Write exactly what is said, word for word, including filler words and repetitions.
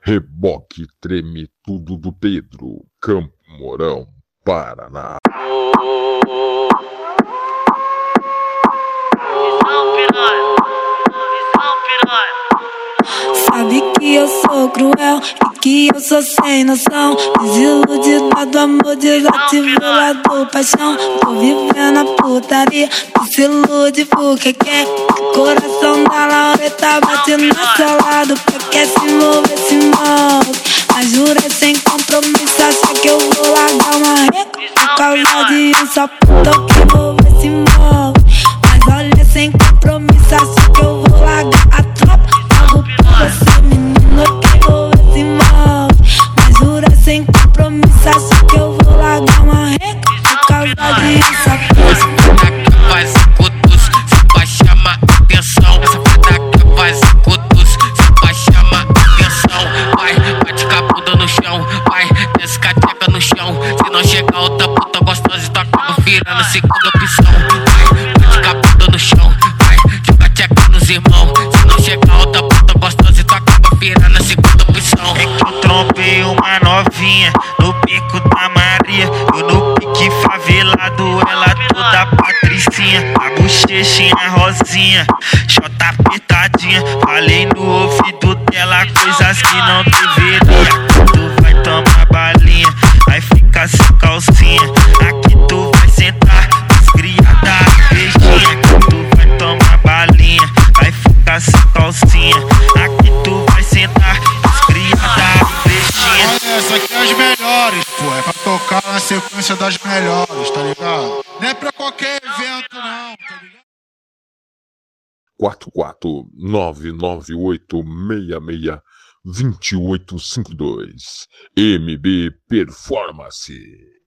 Reboque treme tudo do Pedro, Campo Mourão, Paraná. Sabe que eu sou cruel e que eu sou sem noção. Desiludida do amor, desativou lá do paixão. Tô vivendo a putaria, tu se ilude porque quer. O coração da Laureta bate no seu lado, porque quer se envolver, se envolve. Mas jura sem compromisso, acha que eu vou largar uma reca por causa de um só puto que envolver, se envolve. Mas olha, sem compromisso, acha que eu vou largar a tropa. Você menino que envolver, se envolve. Mas jura sem compromisso, acha que eu vou largar uma reca por causa de um só puto. Faz cutus, se vai chamar atenção. Essa puta que faz cutus, se vai chamar atenção. Vai, bate com a bunda no chão, vai, desce com a tcheca no chão. Se não chegar outra puta gostosa, tu acaba virando a segunda opção. Vai, bate com a bunda no chão, vai, joga tcheca nos irmãos. Se não chegar outra puta gostosa, tu acaba virando a segunda opção. É que eu trombei uma novinha no Pico da Maria. Eu no pique favelado, ela toda patricinha. A bochechinha rosinha, chota apertadinha. Falei no ouvido dela coisas que não deveria. Tu vai tomar balinha, vai ficar sem calcinha. Aqui tu vai sentar, descriada, beijinha. Aqui tu vai tomar balinha, vai ficar sem calcinha. Aqui tu vai sentar, descriada, beijinha. Olha, essa aqui é as melhores, pô. É pra tocar na sequência das melhores, tá ligado? Não é pra qualquer evento, não, tá ligado? quatro quatro nove nove oito seis seis dois oito cinco dois M B Performance.